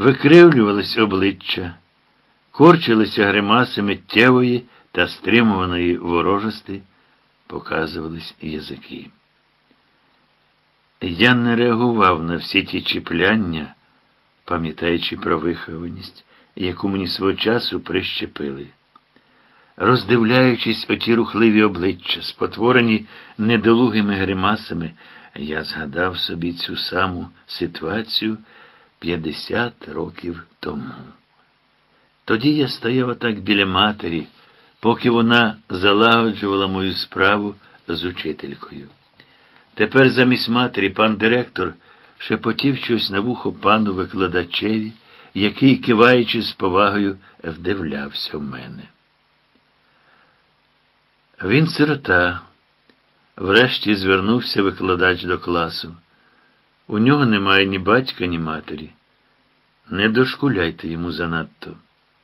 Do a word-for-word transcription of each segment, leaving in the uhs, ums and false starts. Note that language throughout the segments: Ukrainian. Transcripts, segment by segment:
Викривлювались обличчя, корчилися гримаси миттєвої та стримуваної ворожості, показувались язики. Я не реагував на всі ті чіпляння, пам'ятаючи про вихованість, яку мені свого часу прищепили. Роздивляючись оті рухливі обличчя, спотворені недолугими гримасами, я згадав собі цю саму ситуацію п'ятдесят років тому. Тоді я стояв отак біля матері, поки вона залагоджувала мою справу з учителькою. Тепер замість матері пан директор шепотів щось на вухо пану викладачеві, який, киваючи з повагою, вдивлявся в мене. Він сирота. Врешті звернувся викладач до класу. У нього немає ні батька, ні матері. Не дошкуляйте йому занадто.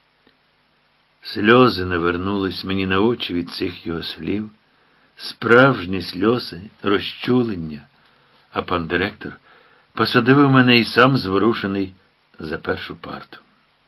Сльози навернулись мені на очі від цих його слів, справжні сльози, розчулення, а пан директор посадив мене і сам зворушений за першу парту.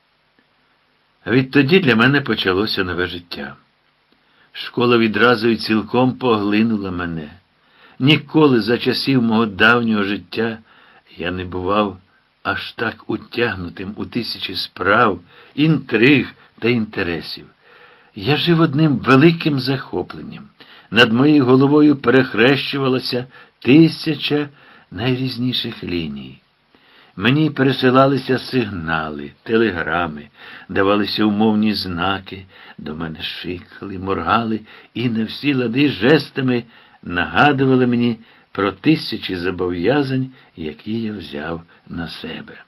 Відтоді для мене почалося нове життя. Школа відразу і цілком поглинула мене. Ніколи за часів мого давнього життя я не бував аж так утягнутим у тисячі справ, інтриг та інтересів. Я жив одним великим захопленням. Над моєю головою перехрещувалася тисяча найрізніших ліній. Мені пересилалися сигнали, телеграми, давалися умовні знаки, до мене шикали, моргали і на всі лади жестами нагадували мені про тисячі зобов'язань, які я взяв на себе.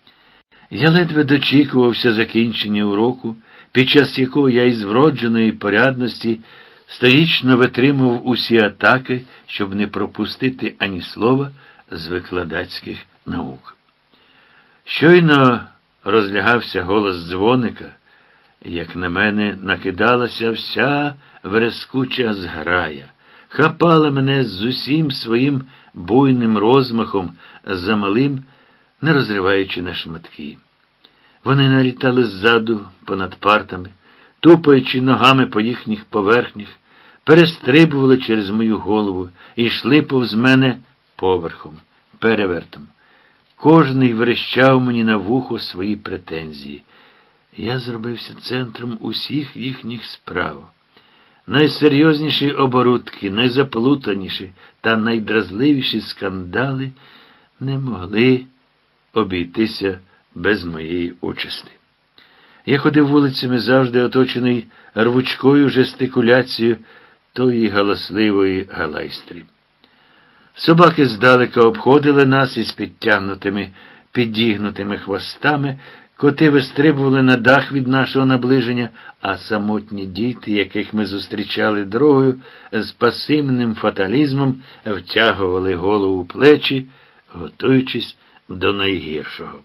Я ледве дочікувався закінчення уроку, під час якого я із вродженої порядності стоїчно витримував усі атаки, щоб не пропустити ані слова з викладацьких наук. Щойно розлягався голос дзвоника, як на мене накидалася вся верескуча зграя, хапала мене з усім своїм буйним розмахом за малим, не розриваючи на шматки. Вони налітали ззаду понад партами, тупаючи ногами по їхніх поверхнях, перестрибували через мою голову і йшли повз мене поверхом, перевертом. Кожний верещав мені на вухо свої претензії. Я зробився центром усіх їхніх справ. Найсерйозніші оборудки, найзаплутаніші та найдразливіші скандали не могли обійтися без моєї участі. Я ходив вулицями завжди оточений рвучкою жестикуляцією тої галасливої галайстрі. Собаки здалека обходили нас із підтягнутими, підігнутими хвостами, коти вистрибували на дах від нашого наближення, а самотні діти, яких ми зустрічали дорогою, з пасивним фаталізмом втягували голову в плечі, готуючись до найгіршого.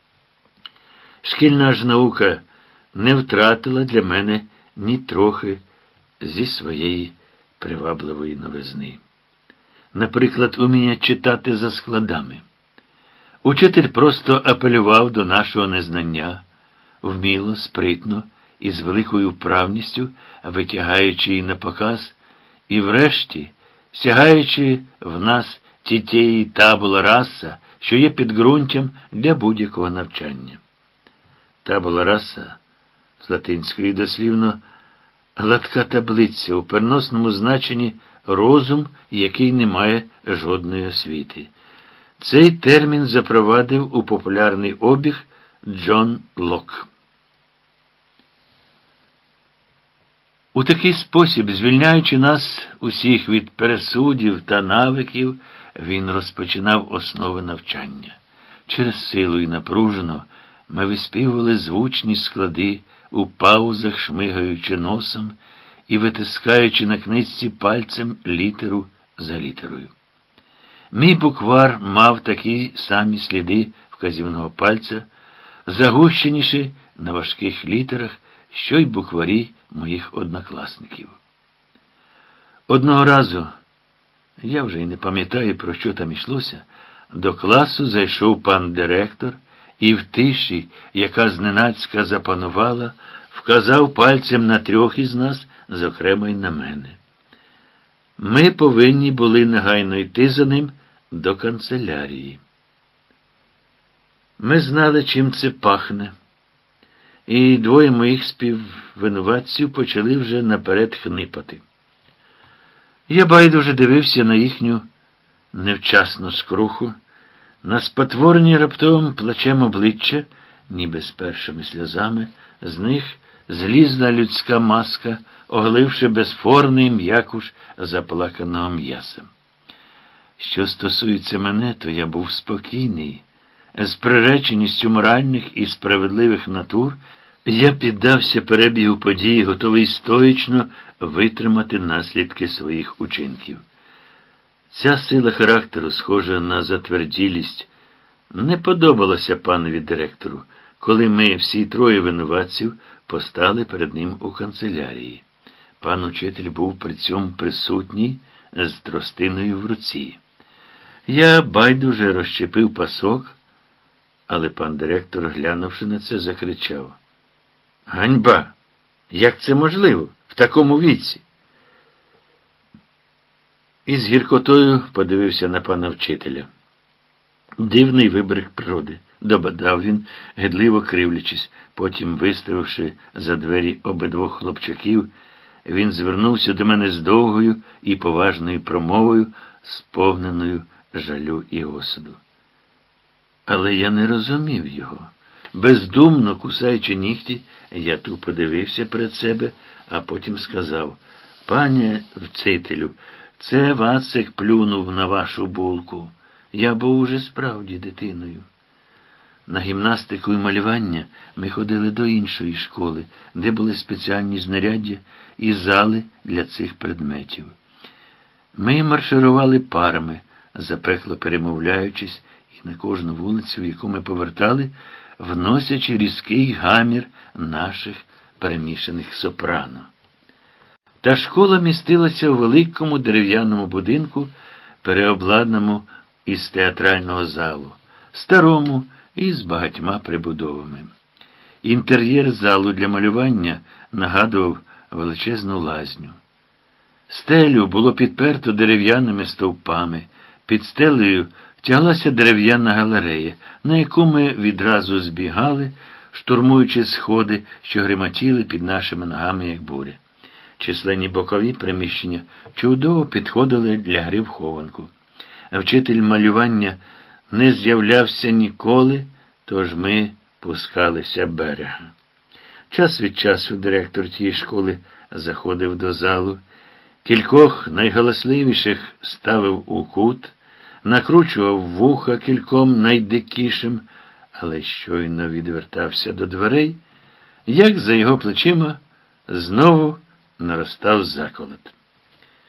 Шкільна ж наука не втратила для мене ні трохи зі своєї привабливої новизни. Наприклад, уміння читати за складами. Учитель просто апелював до нашого незнання, вміло, спритно і з великою вправністю, витягаючи її на показ, і врешті, сягаючи в нас тієї табула раса, що є підґрунтям для будь-якого навчання. Табула раса, з латинської дослівно, гладка таблиця, у переносному значенні розум, який не має жодної освіти. Цей термін запровадив у популярний обіг Джон Лок. У такий спосіб, звільняючи нас усіх від пересудів та навиків, він розпочинав основи навчання. Через силу і напружено ми виспівували звучні склади, у паузах шмигаючи носом і витискаючи на книжці пальцем літеру за літерою. Мій буквар мав такі самі сліди вказівного пальця, загущеніші на важких літерах, що й букварі моїх однокласників. Одного разу, я вже й не пам'ятаю, про що там йшлося, до класу зайшов пан директор і в тиші, яка зненацька запанувала, вказав пальцем на трьох із нас, зокрема й на мене. Ми повинні були негайно йти за ним до канцелярії. Ми знали, чим це пахне, і двоє моїх співвинуватців почали вже наперед хнипати. Я байдуже дивився на їхню невчасну скруху, на спотворені раптовим плачем обличчя, ніби з першими сльозами, з них злізла людська маска, оголивши безформний м'якуш заплаканого м'яса. Що стосується мене, то я був спокійний. З приреченістю моральних і справедливих натур я піддався перебігу подій, готовий стоїчно витримати наслідки своїх учинків. Ця сила характеру, схожа на затверділість, не подобалася панові директору, коли ми, всі троє винуватців, постали перед ним у канцелярії. Пан учитель був при цьому присутній з тростиною в руці. Я байдуже розчепив пасок, але пан директор, глянувши на це, закричав: «Ганьба! Як це можливо в такому віці?» І з гіркотою подивився на пана вчителя. «Дивний вибрик природи», – добадав він, гидливо кривлячись. Потім, виставивши за двері обидвох хлопчаків, він звернувся до мене з довгою і поважною промовою, сповненою жалю і осуду. Але я не розумів його. Бездумно кусаючи нігті, я тупо дивився перед себе, а потім сказав: «Пане вчителю, це Вацик плюнув на вашу булку. Я був уже справді дитиною». На гімнастику і малювання ми ходили до іншої школи, де були спеціальні знаряддя і зали для цих предметів. Ми марширували парами, запекло перемовляючись, і на кожну вулицю, в яку ми повертали, вносячи різкий гамір наших перемішаних сопрано. Та школа містилася у великому дерев'яному будинку, переобладнаному із театрального залу, старому і з багатьма прибудовами. Інтер'єр залу для малювання нагадував величезну лазню. Стелю було підперто дерев'яними стовпами, під стелею тяглася дерев'яна галерея, на яку ми відразу збігали, штурмуючи сходи, що гриматіли під нашими ногами, як буря. Численні бокові приміщення чудово підходили для гри в хованку. Вчитель малювання не з'являвся ніколи, тож ми пускалися берега. Час від часу директор тієї школи заходив до залу, кількох найгаласливіших ставив у кут, накручував вуха кільком найдикішим, але щойно відвертався до дверей, як за його плечима знову наростав заколот.